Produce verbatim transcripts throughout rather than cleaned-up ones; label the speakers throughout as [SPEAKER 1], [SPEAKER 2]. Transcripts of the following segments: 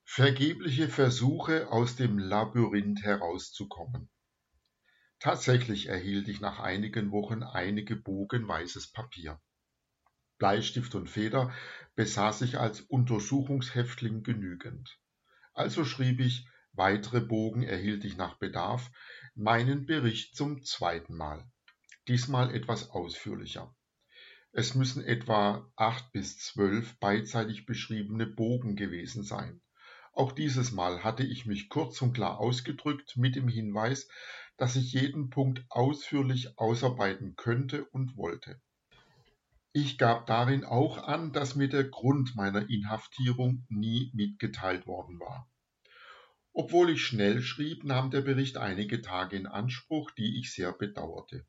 [SPEAKER 1] Vergebliche Versuche, aus dem Labyrinth herauszukommen. Tatsächlich erhielt ich nach einigen Wochen einige Bogen weißes Papier. Bleistift und Feder besaß ich als Untersuchungshäftling genügend. Also schrieb ich, weitere Bogen erhielt ich nach Bedarf, meinen Bericht zum zweiten Mal. Diesmal etwas ausführlicher. Es müssen etwa acht bis zwölf beidseitig beschriebene Bogen gewesen sein. Auch dieses Mal hatte ich mich kurz und klar ausgedrückt mit dem Hinweis, dass ich jeden Punkt ausführlich ausarbeiten könnte und wollte. Ich gab darin auch an, dass mir der Grund meiner Inhaftierung nie mitgeteilt worden war. Obwohl ich schnell schrieb, nahm der Bericht einige Tage in Anspruch, die ich sehr bedauerte.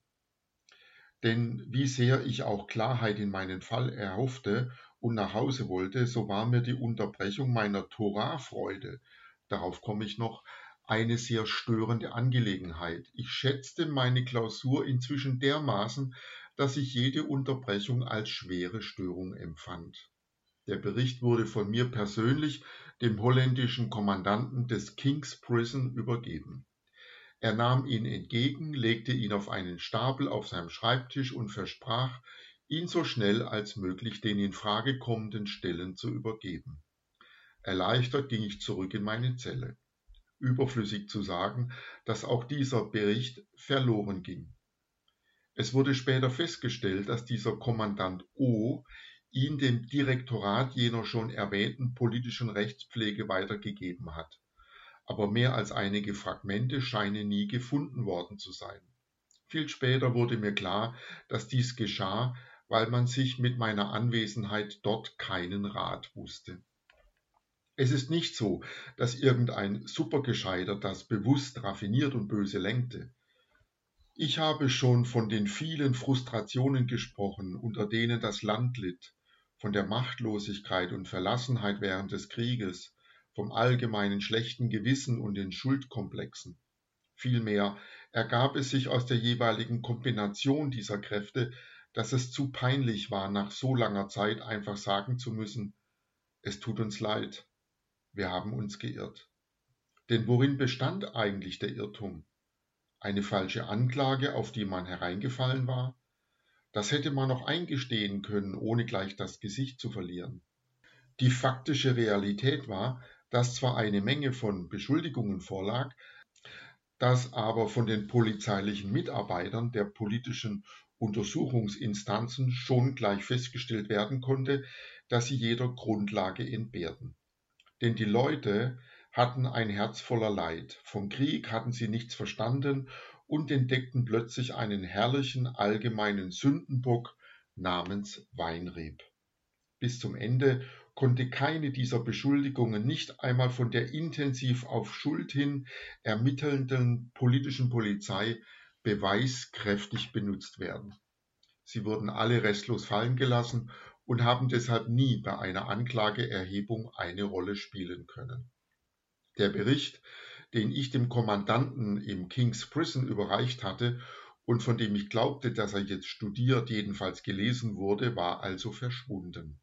[SPEAKER 1] Denn wie sehr ich auch Klarheit in meinen Fall erhoffte und nach Hause wollte, so war mir die Unterbrechung meiner Torah-Freude, darauf komme ich noch, eine sehr störende Angelegenheit. Ich schätzte meine Klausur inzwischen dermaßen, dass ich jede Unterbrechung als schwere Störung empfand. Der Bericht wurde von mir persönlich dem holländischen Kommandanten des King's Prison übergeben. Er nahm ihn entgegen, legte ihn auf einen Stapel auf seinem Schreibtisch und versprach, ihn so schnell als möglich den in Frage kommenden Stellen zu übergeben. Erleichtert ging ich zurück in meine Zelle. Überflüssig zu sagen, dass auch dieser Bericht verloren ging. Es wurde später festgestellt, dass dieser Kommandant O. ihn dem Direktorat jener schon erwähnten politischen Rechtspflege weitergegeben hat. Aber mehr als einige Fragmente scheinen nie gefunden worden zu sein. Viel später wurde mir klar, dass dies geschah, weil man sich mit meiner Anwesenheit dort keinen Rat wusste. Es ist nicht so, dass irgendein Supergescheiter das bewusst raffiniert und böse lenkte. Ich habe schon von den vielen Frustrationen gesprochen, unter denen das Land litt, von der Machtlosigkeit und Verlassenheit während des Krieges, vom allgemeinen schlechten Gewissen und den Schuldkomplexen. Vielmehr ergab es sich aus der jeweiligen Kombination dieser Kräfte, dass es zu peinlich war, nach so langer Zeit einfach sagen zu müssen, es tut uns leid, wir haben uns geirrt. Denn worin bestand eigentlich der Irrtum? Eine falsche Anklage, auf die man hereingefallen war? Das hätte man noch eingestehen können, ohne gleich das Gesicht zu verlieren. Die faktische Realität war, dass zwar eine Menge von Beschuldigungen vorlag, dass aber von den polizeilichen Mitarbeitern der politischen Untersuchungsinstanzen schon gleich festgestellt werden konnte, dass sie jeder Grundlage entbehrten. Denn die Leute hatten ein Herz voller Leid, vom Krieg hatten sie nichts verstanden und entdeckten plötzlich einen herrlichen allgemeinen Sündenbock namens Weinreb. Bis zum Ende konnte keine dieser Beschuldigungen nicht einmal von der intensiv auf Schuld hin ermittelnden politischen Polizei beweiskräftig benutzt werden. Sie wurden alle restlos fallen gelassen und haben deshalb nie bei einer Anklageerhebung eine Rolle spielen können. Der Bericht, den ich dem Kommandanten im King's Prison überreicht hatte und von dem ich glaubte, dass er jetzt studiert, jedenfalls gelesen wurde, war also verschwunden.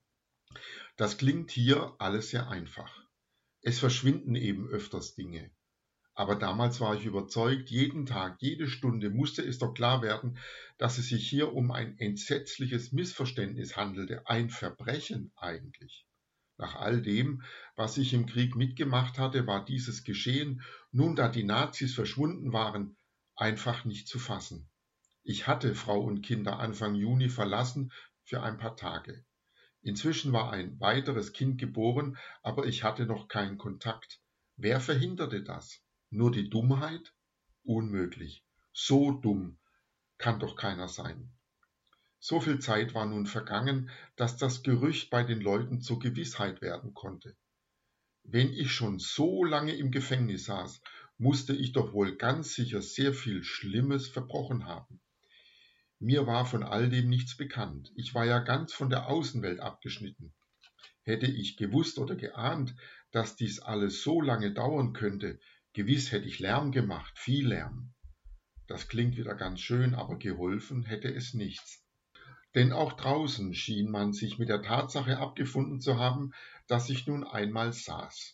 [SPEAKER 1] Das klingt hier alles sehr einfach. Es verschwinden eben öfters Dinge. Aber damals war ich überzeugt, jeden Tag, jede Stunde musste es doch klar werden, dass es sich hier um ein entsetzliches Missverständnis handelte, ein Verbrechen eigentlich. Nach all dem, was ich im Krieg mitgemacht hatte, war dieses Geschehen, nun da die Nazis verschwunden waren, einfach nicht zu fassen. Ich hatte Frau und Kinder Anfang Juni verlassen für ein paar Tage. Inzwischen war ein weiteres Kind geboren, aber ich hatte noch keinen Kontakt. Wer verhinderte das? Nur die Dummheit? Unmöglich. So dumm kann doch keiner sein. So viel Zeit war nun vergangen, dass das Gerücht bei den Leuten zur Gewissheit werden konnte. Wenn ich schon so lange im Gefängnis saß, musste ich doch wohl ganz sicher sehr viel Schlimmes verbrochen haben. Mir war von all dem nichts bekannt. Ich war ja ganz von der Außenwelt abgeschnitten. Hätte ich gewusst oder geahnt, dass dies alles so lange dauern könnte, gewiss hätte ich Lärm gemacht, viel Lärm. Das klingt wieder ganz schön, aber geholfen hätte es nichts. Denn auch draußen schien man sich mit der Tatsache abgefunden zu haben, dass ich nun einmal saß.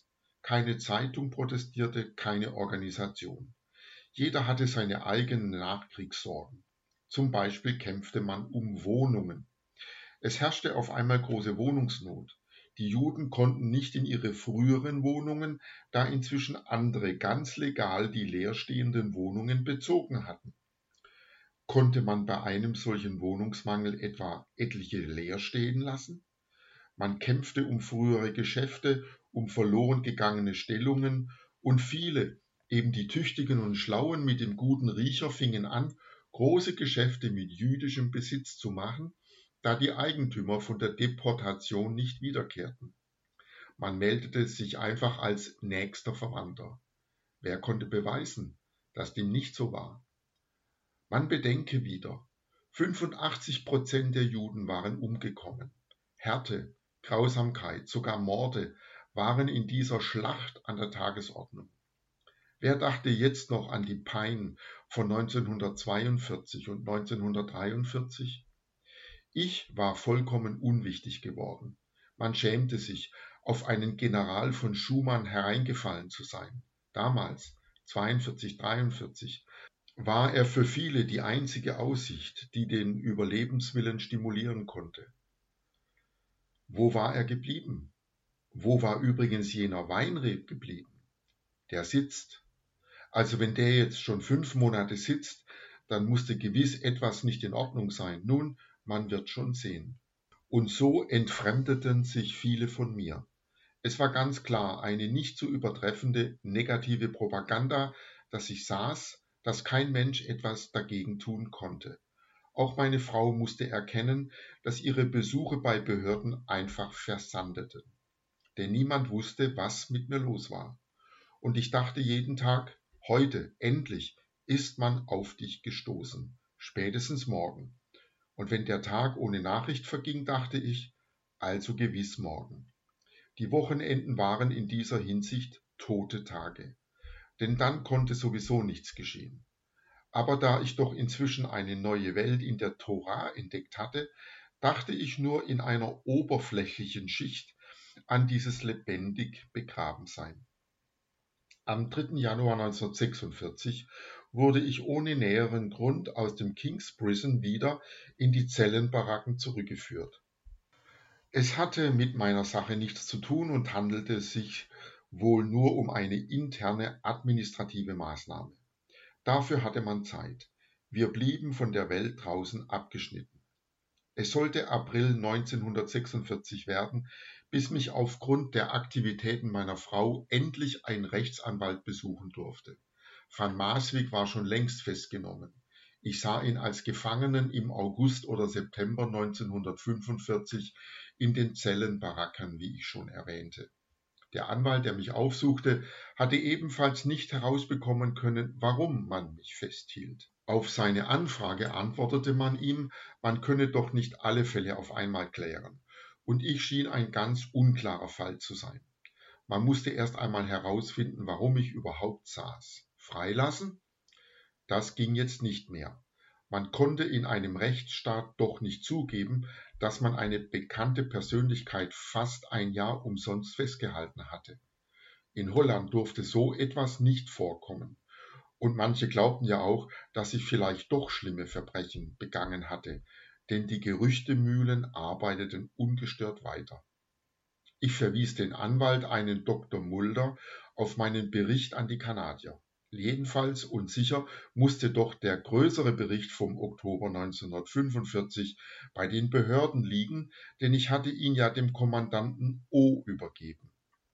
[SPEAKER 1] keine Zeitung protestierte, keine Organisation. Jeder hatte seine eigenen Nachkriegssorgen. Zum Beispiel kämpfte man um Wohnungen. Es herrschte auf einmal große Wohnungsnot. Die Juden konnten nicht in ihre früheren Wohnungen, da inzwischen andere ganz legal die leerstehenden Wohnungen bezogen hatten. Konnte man bei einem solchen Wohnungsmangel etwa etliche leer stehen lassen? Man kämpfte um frühere Geschäfte, um verloren gegangene Stellungen, und viele, eben die Tüchtigen und Schlauen mit dem guten Riecher, fingen an, große Geschäfte mit jüdischem Besitz zu machen, da die Eigentümer von der Deportation nicht wiederkehrten. Man meldete sich einfach als nächster Verwandter. Wer konnte beweisen, dass dem nicht so war? Man bedenke wieder, fünfundachtzig Prozent der Juden waren umgekommen. Härte, Grausamkeit, sogar Morde waren in dieser Schlacht an der Tagesordnung. Wer dachte jetzt noch an die Pein von neunzehnhundertzweiundvierzig und neunzehnhundertdreiundvierzig? Ich war vollkommen unwichtig geworden. Man schämte sich, auf einen General von Schumann hereingefallen zu sein. Damals, zweiundvierzig, dreiundvierzig, war er für viele die einzige Aussicht, die den Überlebenswillen stimulieren konnte. Wo war er geblieben? Wo war übrigens jener Weinreb geblieben? Der sitzt. Also wenn der jetzt schon fünf Monate sitzt, dann musste gewiss etwas nicht in Ordnung sein. Nun, man wird schon sehen. Und so entfremdeten sich viele von mir. Es war ganz klar eine nicht zu übertreffende negative Propaganda, dass ich saß, dass kein Mensch etwas dagegen tun konnte. Auch meine Frau musste erkennen, dass ihre Besuche bei Behörden einfach versandeten. Denn niemand wusste, was mit mir los war. Und ich dachte jeden Tag, heute, endlich, ist man auf dich gestoßen. Spätestens morgen. Und wenn der Tag ohne Nachricht verging, dachte ich, also gewiss morgen. Die Wochenenden waren in dieser Hinsicht tote Tage. Denn dann konnte sowieso nichts geschehen. Aber da ich doch inzwischen eine neue Welt in der Tora entdeckt hatte, dachte ich nur in einer oberflächlichen Schicht an dieses lebendig Begrabensein. Am dritten Januar neunzehnhundertsechsundvierzig wurde ich ohne näheren Grund aus dem King's Prison wieder in die Zellenbaracken zurückgeführt. Es hatte mit meiner Sache nichts zu tun und handelte sich wohl nur um eine interne administrative Maßnahme. Dafür hatte man Zeit. Wir blieben von der Welt draußen abgeschnitten. Es sollte April neunzehnhundertsechsundvierzig werden, bis mich aufgrund der Aktivitäten meiner Frau endlich ein Rechtsanwalt besuchen durfte. Van Maaswyk war schon längst festgenommen. Ich sah ihn als Gefangenen im August oder September neunzehnhundertfünfundvierzig in den Zellenbaracken, wie ich schon erwähnte. Der Anwalt, der mich aufsuchte, hatte ebenfalls nicht herausbekommen können, warum man mich festhielt. Auf seine Anfrage antwortete man ihm, man könne doch nicht alle Fälle auf einmal klären. Und ich schien ein ganz unklarer Fall zu sein. Man musste erst einmal herausfinden, warum ich überhaupt saß. Freilassen? Das ging jetzt nicht mehr. Man konnte in einem Rechtsstaat doch nicht zugeben, dass man eine bekannte Persönlichkeit fast ein Jahr umsonst festgehalten hatte. In Holland durfte so etwas nicht vorkommen. Und manche glaubten ja auch, dass ich vielleicht doch schlimme Verbrechen begangen hatte, denn die Gerüchtemühlen arbeiteten ungestört weiter. Ich verwies den Anwalt, einen Doktor Mulder, auf meinen Bericht an die Kanadier. Jedenfalls und sicher musste doch der größere Bericht vom Oktober neunzehnhundertfünfundvierzig bei den Behörden liegen, denn ich hatte ihn ja dem Kommandanten O übergeben.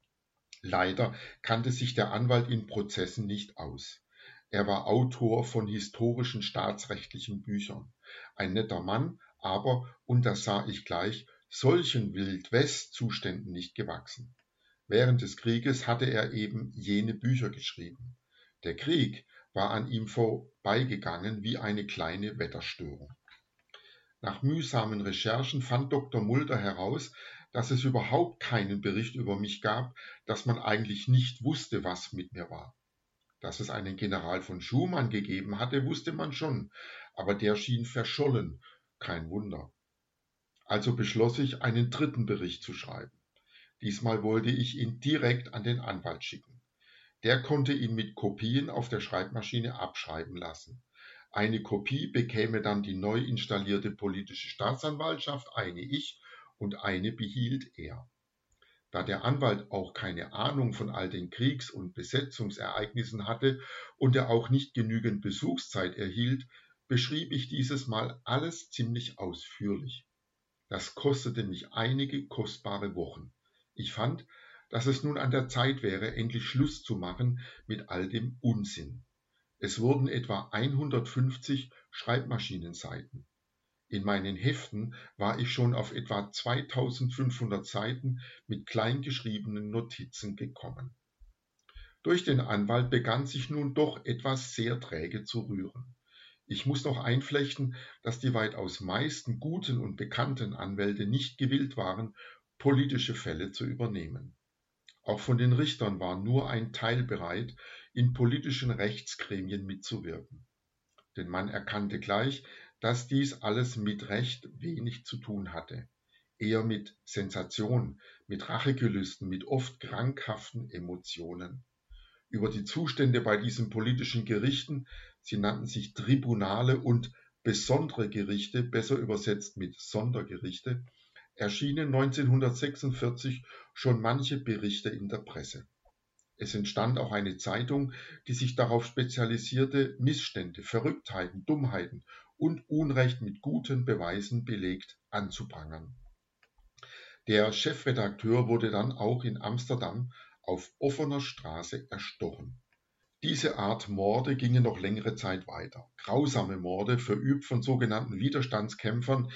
[SPEAKER 1] Leider kannte sich der Anwalt in Prozessen nicht aus. Er war Autor von historischen staatsrechtlichen Büchern. Ein netter Mann, aber, und das sah ich gleich, solchen Wild-West-Zuständen nicht gewachsen. Während des Krieges hatte er eben jene Bücher geschrieben. Der Krieg war an ihm vorbeigegangen wie eine kleine Wetterstörung. Nach mühsamen Recherchen fand Doktor Mulder heraus, dass es überhaupt keinen Bericht über mich gab, dass man eigentlich nicht wusste, was mit mir war. Dass es einen General von Schumann gegeben hatte, wusste man schon, aber der schien verschollen, kein Wunder. Also beschloss ich, einen dritten Bericht zu schreiben. Diesmal wollte ich ihn direkt an den Anwalt schicken. Der konnte ihn mit Kopien auf der Schreibmaschine abschreiben lassen. Eine Kopie bekäme dann die neu installierte politische Staatsanwaltschaft, eine ich und eine behielt er. Da der Anwalt auch keine Ahnung von all den Kriegs- und Besetzungsereignissen hatte und er auch nicht genügend Besuchszeit erhielt, beschrieb ich dieses Mal alles ziemlich ausführlich. Das kostete mich einige kostbare Wochen. Ich fand, dass es nun an der Zeit wäre, endlich Schluss zu machen mit all dem Unsinn. Es wurden etwa hundertfünfzig Schreibmaschinenseiten. In meinen Heften war ich schon auf etwa zweitausendfünfhundert Seiten mit kleingeschriebenen Notizen gekommen. Durch den Anwalt begann sich nun doch etwas sehr träge zu rühren. Ich muss noch einflechten, dass die weitaus meisten guten und bekannten Anwälte nicht gewillt waren, politische Fälle zu übernehmen. Auch von den Richtern war nur ein Teil bereit, in politischen Rechtsgremien mitzuwirken. Denn man erkannte gleich, dass dies alles mit Recht wenig zu tun hatte. Eher mit Sensation, mit Rachegelüsten, mit oft krankhaften Emotionen. Über die Zustände bei diesen politischen Gerichten, sie nannten sich Tribunale und besondere Gerichte, besser übersetzt mit Sondergerichte, erschienen neunzehnhundertsechsundvierzig schon manche Berichte in der Presse. Es entstand auch eine Zeitung, die sich darauf spezialisierte, Missstände, Verrücktheiten, Dummheiten und Unrecht mit guten Beweisen belegt anzuprangern. Der Chefredakteur wurde dann auch in Amsterdam auf offener Straße erstochen. Diese Art Morde gingen noch längere Zeit weiter. Grausame Morde, verübt von sogenannten Widerstandskämpfern,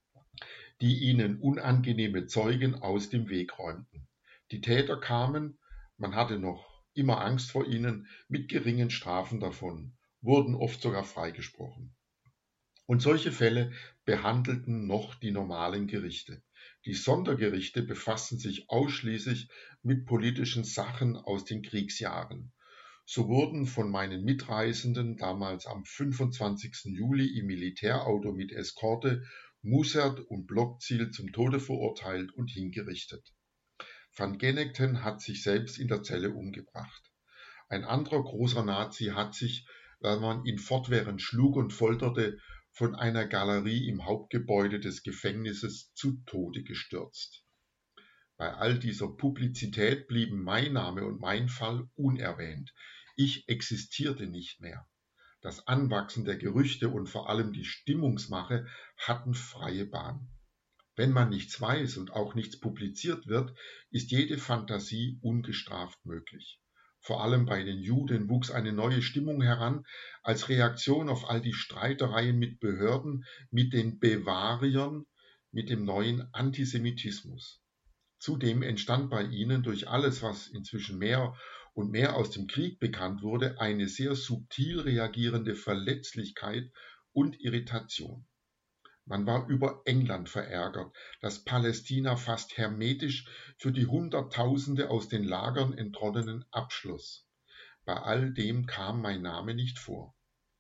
[SPEAKER 1] die ihnen unangenehme Zeugen aus dem Weg räumten. Die Täter kamen, man hatte noch immer Angst vor ihnen, mit geringen Strafen davon, wurden oft sogar freigesprochen. Und solche Fälle behandelten noch die normalen Gerichte. Die Sondergerichte befassten sich ausschließlich mit politischen Sachen aus den Kriegsjahren. So wurden von meinen Mitreisenden damals am fünfundzwanzigsten Juli im Militärauto mit Eskorte Mussert und Blokzijl zum Tode verurteilt und hingerichtet. Van Gennekten hat sich selbst in der Zelle umgebracht. Ein anderer großer Nazi hat sich, weil man ihn fortwährend schlug und folterte, von einer Galerie im Hauptgebäude des Gefängnisses zu Tode gestürzt. Bei all dieser Publizität blieben mein Name und mein Fall unerwähnt. Ich existierte nicht mehr. Das Anwachsen der Gerüchte und vor allem die Stimmungsmache hatten freie Bahn. Wenn man nichts weiß und auch nichts publiziert wird, ist jede Fantasie ungestraft möglich. Vor allem bei den Juden wuchs eine neue Stimmung heran, als Reaktion auf all die Streitereien mit Behörden, mit den Bewahriern, mit dem neuen Antisemitismus. Zudem entstand bei ihnen durch alles, was inzwischen mehr und mehr aus dem Krieg bekannt wurde, eine sehr subtil reagierende Verletzlichkeit und Irritation. Man war über England verärgert, das Palästina fast hermetisch für die Hunderttausende aus den Lagern entronnenen abschloss. Bei all dem kam mein Name nicht vor.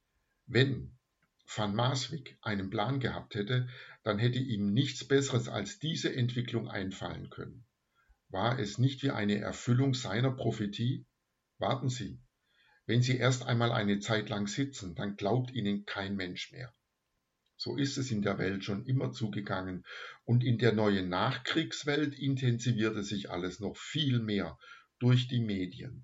[SPEAKER 1] Wenn Van Maaswijk einen Plan gehabt hätte, dann hätte ihm nichts Besseres als diese Entwicklung einfallen können. War es nicht wie eine Erfüllung seiner Prophetie? Warten Sie, wenn Sie erst einmal eine Zeit lang sitzen, dann glaubt Ihnen kein Mensch mehr. So ist es in der Welt schon immer zugegangen und in der neuen Nachkriegswelt intensivierte sich alles noch viel mehr durch die Medien.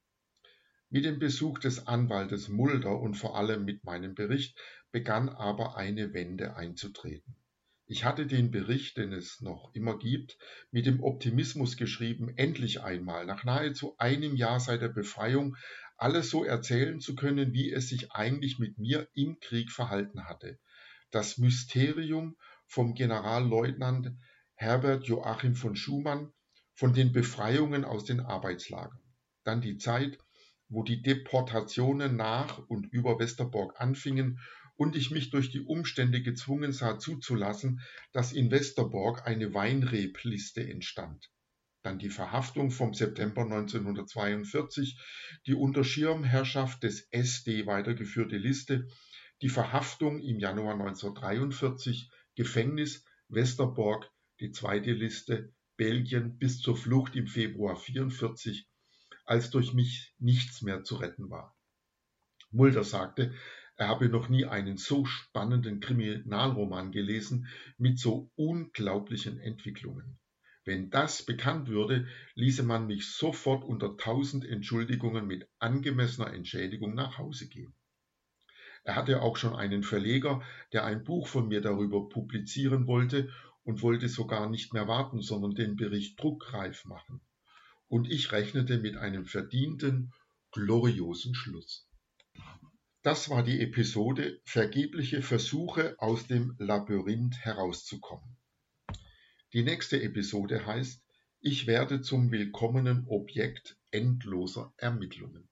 [SPEAKER 1] Mit dem Besuch des Anwaltes Mulder und vor allem mit meinem Bericht begann aber eine Wende einzutreten. Ich hatte den Bericht, den es noch immer gibt, mit dem Optimismus geschrieben, endlich einmal, nach nahezu einem Jahr seit der Befreiung, alles so erzählen zu können, wie es sich eigentlich mit mir im Krieg verhalten hatte. Das Mysterium vom Generalleutnant Herbert Joachim von Schumann, von den Befreiungen aus den Arbeitslagern. Dann die Zeit, wo die Deportationen nach und über Westerbork anfingen und ich mich durch die Umstände gezwungen sah zuzulassen, dass in Westerbork eine Weinrebliste entstand. Dann die Verhaftung vom September neunzehnhundertzweiundvierzig, die unter Schirmherrschaft des S D weitergeführte Liste, die Verhaftung im Januar neunzehnhundertdreiundvierzig, Gefängnis Westerbork, die zweite Liste, Belgien bis zur Flucht im Februar vierundvierzig, als durch mich nichts mehr zu retten war. Mulder sagte, er habe noch nie einen so spannenden Kriminalroman gelesen mit so unglaublichen Entwicklungen. Wenn das bekannt würde, ließe man mich sofort unter tausend Entschuldigungen mit angemessener Entschädigung nach Hause gehen. Er hatte auch schon einen Verleger, der ein Buch von mir darüber publizieren wollte und wollte sogar nicht mehr warten, sondern den Bericht druckreif machen. Und ich rechnete mit einem verdienten, gloriosen Schluss. Das war die Episode Vergebliche Versuche aus dem Labyrinth herauszukommen. Die nächste Episode heißt Ich werde zum willkommenen Objekt endloser Ermittlungen.